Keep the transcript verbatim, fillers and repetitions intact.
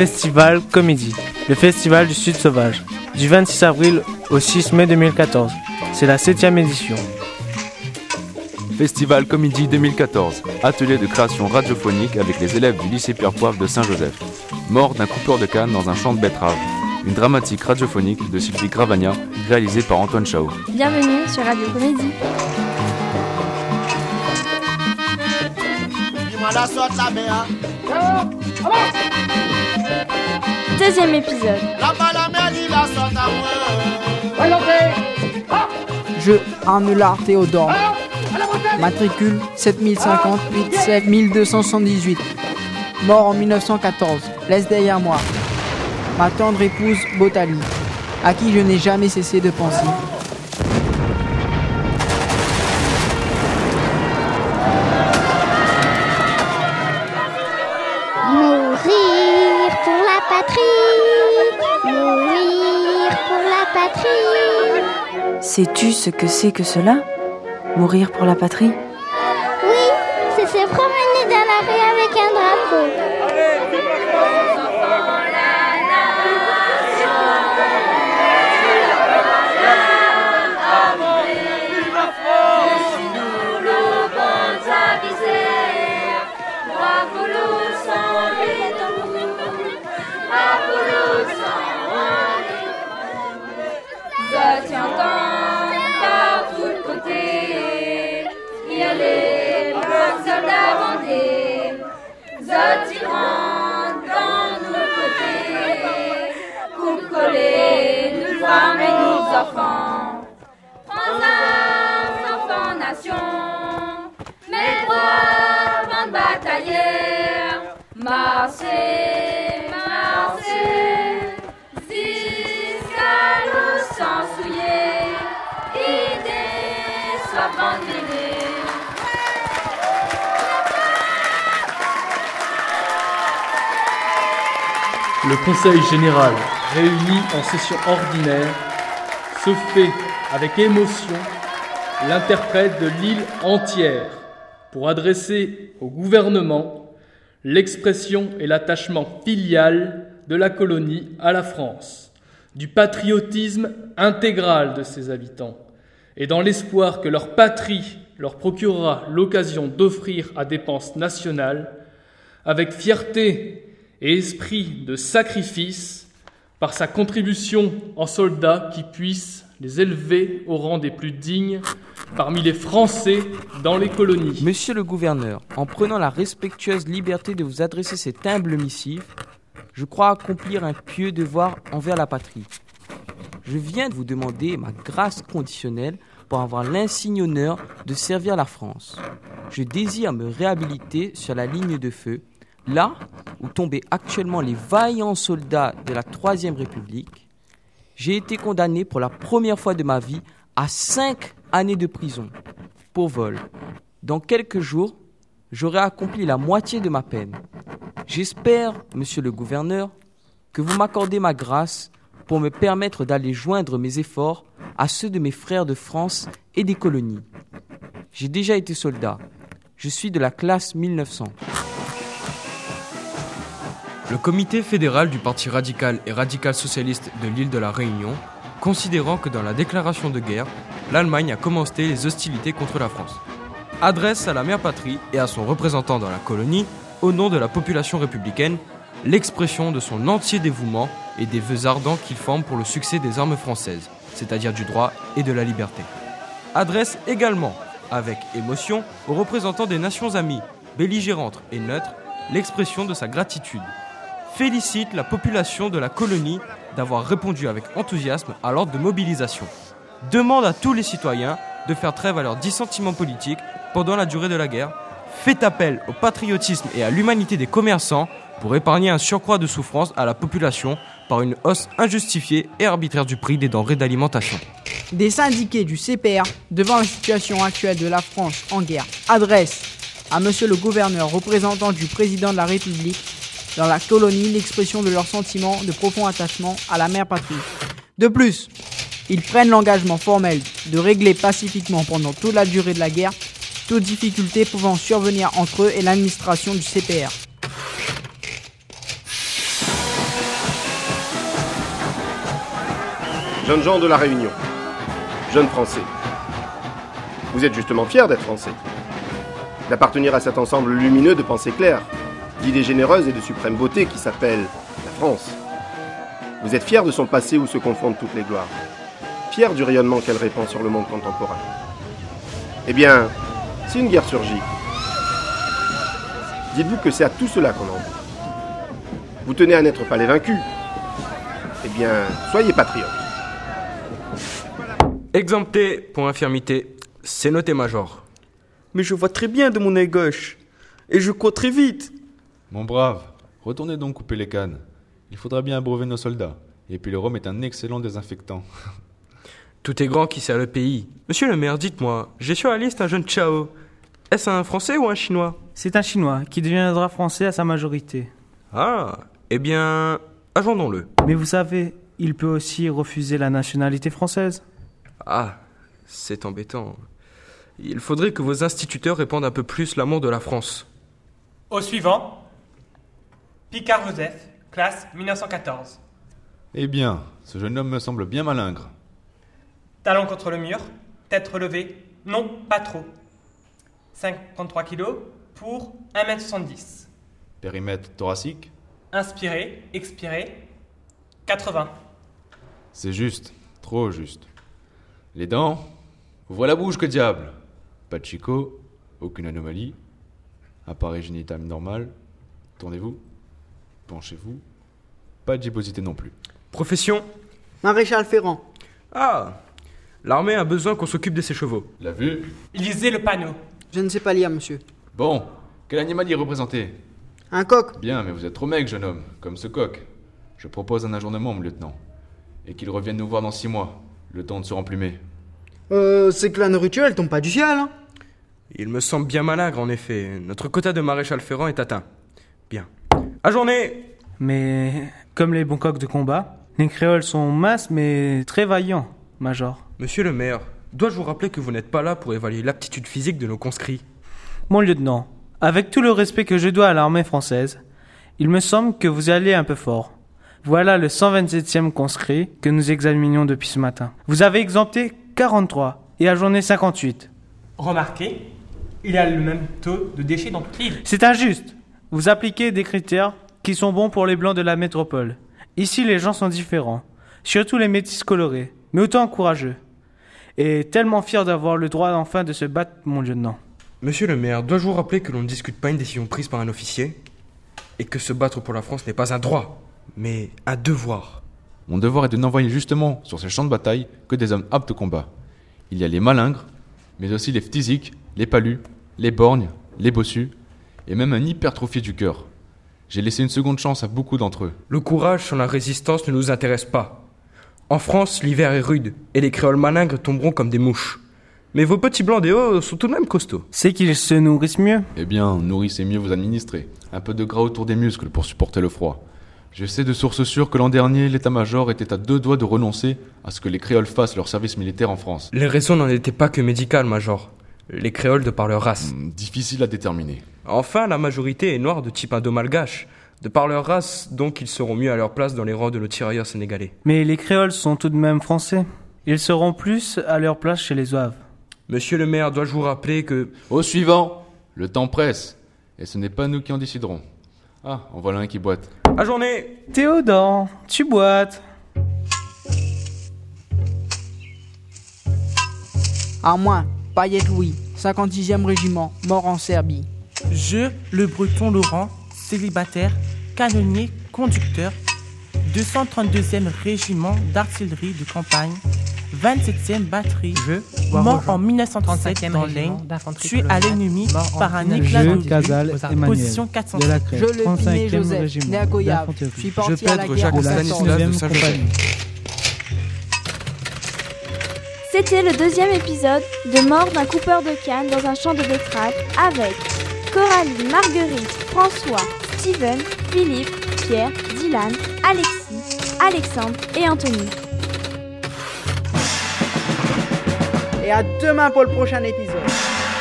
Festival Comédie, le festival du Sud Sauvage, du vingt-six avril au six mai deux mille quatorze. C'est la septième édition. Festival Comédie deux mille quatorze, atelier de création radiophonique avec les élèves du lycée Pierre-Poivre de Saint-Joseph. Mort d'un coupeur de canne dans un champ de betteraves. Une dramatique radiophonique de Sylvie Gravagna, réalisée par Antoine Chao. Bienvenue sur Radio Comédie. Deuxième épisode. Je, Armelard Théodore. Matricule sept mille cinquante-huit sept mille deux cent soixante-dix-huit. Mort en mille neuf cent quatorze. Laisse derrière moi ma tendre épouse Botali, à qui je n'ai jamais cessé de penser. Mourir pour la patrie, mourir pour la patrie. Sais-tu ce que c'est que cela ? Mourir pour la patrie ? Oui, c'est se promener dans la rue avec un drapeau. Enfants, France, enfants, nation, mes droits, bande bataillère, marchez, marchez, jusqu'à l'eau sans souiller, idées soient abandonnées. Le Conseil général, réuni en session ordinaire, se fait avec émotion l'interprète de l'île entière pour adresser au gouvernement l'expression et l'attachement filial de la colonie à la France, du patriotisme intégral de ses habitants, et dans l'espoir que leur patrie leur procurera l'occasion d'offrir à dépenses nationales, avec fierté et esprit de sacrifice, par sa contribution en soldats qui puissent les élever au rang des plus dignes parmi les Français dans les colonies. Monsieur le gouverneur, en prenant la respectueuse liberté de vous adresser cette humble missive, je crois accomplir un pieux devoir envers la patrie. Je viens de vous demander ma grâce conditionnelle pour avoir l'insigne honneur de servir la France. Je désire me réhabiliter sur la ligne de feu, là où tombaient actuellement les vaillants soldats de la Troisième République. J'ai été condamné pour la première fois de ma vie à cinq années de prison pour vol. Dans quelques jours, j'aurai accompli la moitié de ma peine. J'espère, monsieur le gouverneur, que vous m'accordez ma grâce pour me permettre d'aller joindre mes efforts à ceux de mes frères de France et des colonies. J'ai déjà été soldat. Je suis de la classe mille neuf cents. Le comité fédéral du Parti radical et radical-socialiste de l'île de la Réunion, considérant que dans la déclaration de guerre, l'Allemagne a commencé les hostilités contre la France, adresse à la mère patrie et à son représentant dans la colonie, au nom de la population républicaine, l'expression de son entier dévouement et des vœux ardents qu'il forme pour le succès des armes françaises, c'est-à-dire du droit et de la liberté. Adresse également, avec émotion, aux représentants des nations amies, belligérantes et neutres, l'expression de sa gratitude. Félicite la population de la colonie d'avoir répondu avec enthousiasme à l'ordre de mobilisation. Demande à tous les citoyens de faire trêve à leurs dissentiments politiques pendant la durée de la guerre. Fait appel au patriotisme et à l'humanité des commerçants pour épargner un surcroît de souffrance à la population par une hausse injustifiée et arbitraire du prix des denrées d'alimentation. Des syndiqués du C P R, devant la situation actuelle de la France en guerre, adressent à monsieur le gouverneur représentant du président de la République dans la colonie l'expression de leur sentiment de profond attachement à la mère patrie. De plus, ils prennent l'engagement formel de régler pacifiquement pendant toute la durée de la guerre toute difficulté pouvant survenir entre eux et l'administration du C P R. jeunes gens de la Réunion, jeunes Français. Vous êtes justement fiers d'être Français, d'appartenir à cet ensemble lumineux de pensées claires, d'idées généreuses et de suprême beauté qui s'appelle la France. Vous êtes fiers de son passé où se confondent toutes les gloires, fiers du rayonnement qu'elle répand sur le monde contemporain. Eh bien, si une guerre surgit, dites-vous que c'est à tout cela qu'on en veut. Vous tenez à n'être pas les vaincus. Eh bien, soyez patriotes. Exempté pour infirmité, c'est noté major. Mais je vois très bien de mon œil gauche. Et je cours très vite. Mon brave, retournez donc couper les cannes. Il faudra bien abreuver nos soldats. Et puis le rhum est un excellent désinfectant. Tout est grand qui sert le pays. Monsieur le maire, dites-moi, j'ai sur la liste un jeune Chao. Est-ce un Français ou un Chinois? C'est un Chinois qui deviendra Français à sa majorité. Ah, eh bien, agendons-le. Mais vous savez, il peut aussi refuser la nationalité française. Ah, c'est embêtant. Il faudrait que vos instituteurs répandent un peu plus l'amour de la France. Au suivant, Picard Joseph, classe mille neuf cent quatorze. Eh bien, ce jeune homme me semble bien malingre. Talon contre le mur, tête relevée, non, pas trop. cinquante-trois kilos pour un mètre soixante-dix. Périmètre thoracique. Inspiré, expiré, quatre-vingts. C'est juste, trop juste. Les dents, ouvre la bouche, que diable. Pas de chicot, aucune anomalie. Appareil génital normal. Tournez-vous, penchez-vous. Pas de gibbosité non plus. Profession? Maréchal Ferrand. Ah, l'armée a besoin qu'on s'occupe de ses chevaux. La vue? Lisez le panneau. Je ne sais pas lire, monsieur. Bon, quel animal y est représenté? Un coq. Bien, mais vous êtes trop maigre, jeune homme, comme ce coq. Je propose un ajournement, mon lieutenant. Et qu'il revienne nous voir dans six mois, le temps de se remplumer. Euh, c'est que la nourriture, elle tombe pas du ciel, hein. Il me semble bien malingre, en effet. Notre quota de maréchal Ferrand est atteint. Bien. Ajourné! Mais, comme les bons coqs de combat, les créoles sont minces mais très vaillants, major. Monsieur le maire, dois-je vous rappeler que vous n'êtes pas là pour évaluer l'aptitude physique de nos conscrits? Mon lieutenant, avec tout le respect que je dois à l'armée française, il me semble que vous allez un peu fort. Voilà le cent vingt-septième conscrit que nous examinions depuis ce matin. Vous avez exempté quarante-trois et ajourné cinquante-huit. Remarquez, il y a le même taux de déchets dans toute l'île. C'est injuste. Vous appliquez des critères qui sont bons pour les blancs de la métropole. Ici, les gens sont différents, surtout les métis colorés, mais autant courageux. Et tellement fiers d'avoir le droit enfin de se battre, mon lieutenant. Monsieur le maire, dois-je vous rappeler que l'on ne discute pas une décision prise par un officier? Et que se battre pour la France n'est pas un droit, mais un devoir. Mon devoir est de n'envoyer justement sur ces champs de bataille que des hommes aptes au combat. Il y a les malingres, mais aussi les phtisiques, les palus, les borgnes, les bossus, et même un hypertrophié du cœur. J'ai laissé une seconde chance à beaucoup d'entre eux. Le courage sans la résistance ne nous intéresse pas. En France, l'hiver est rude, et les créoles malingres tomberont comme des mouches. Mais vos petits blancs des hauts sont tout de même costauds. C'est qu'ils se nourrissent mieux. Eh bien, nourrissez mieux vos administrés. Un peu de gras autour des muscles pour supporter le froid. Je sais de sources sûres que l'an dernier, l'état-major était à deux doigts de renoncer à ce que les créoles fassent leur service militaire en France. Les raisons n'en étaient pas que médicales, major. Les créoles de par leur race. Mmh, difficile à déterminer. Enfin, la majorité est noire de type indo-malgache. De par leur race, donc ils seront mieux à leur place dans les rangs de nos tirailleurs sénégalais. Mais les créoles sont tout de même français. Ils seront plus à leur place chez les zouaves. Monsieur le maire, dois-je vous rappeler que... Au suivant, le temps presse. Et ce n'est pas nous qui en déciderons. Ah, en voilà un qui boite. À journée. Théodore, tu boites. Armoin, Payette Louis, cinquante-sixième régiment, mort en Serbie. Je, le breton Laurent, célibataire, canonnier, conducteur, deux cent trente-deuxième régiment d'artillerie de campagne, vingt-septième batterie, je, mort en mille neuf cent trente-sept dans l'Aisne, tué à l'ennemi par un éclat de Casal, position quatre cent de la sept. Crète, Je le trente-cinquième Joseph, né à régiment Goyave, d'infanterie. je suis parti Je à la Pedre guerre Jacques en Stanislas de quatorze. Saint-Joseph. C'était le deuxième épisode de Mort d'un coupeur de canne dans un champ de betteraves avec Coralie, Marguerite, François, Steven, Philippe, Pierre, Dylan, Alexis, Alexandre et Anthony. Et à demain pour le prochain épisode.